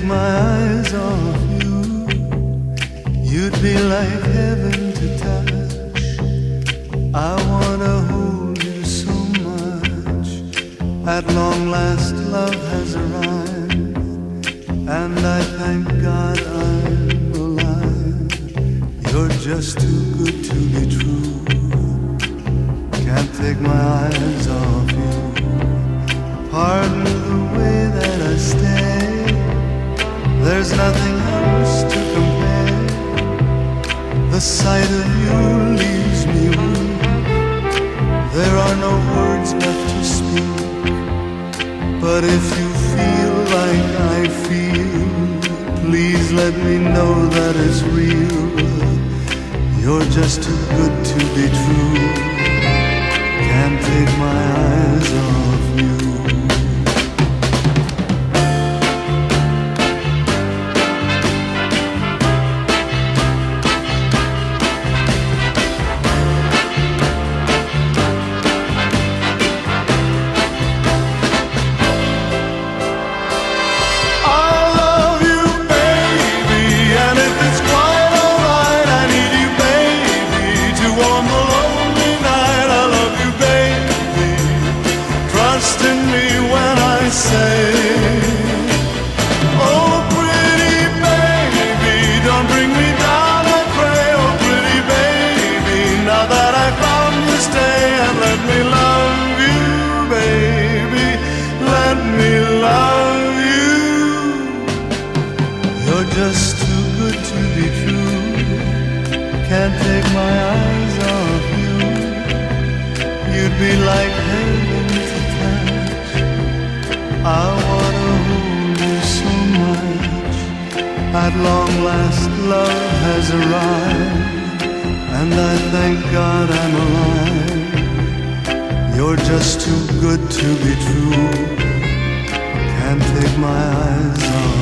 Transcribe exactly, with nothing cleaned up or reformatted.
my eyes off you. You'd be like heaven to touch. I wanna hold you so much. At long last love has arrived, and I thank God I'm alive. You're just too good to be true. Can't take my eyes off you. Pardon the way that I stay. There's nothing else to compare. The sight of you leaves me weak. There are no words left to speak. But if you feel like I feel, please let me know that it's real. You're just too good to be true. Can't take my eyes off you. Just too good to be true. Can't take my eyes off you. You'd be like heaven to touch. I wanna hold you so much. At long last love has arrived, and I thank God I'm alive. You're just too good to be true. Can't take my eyes off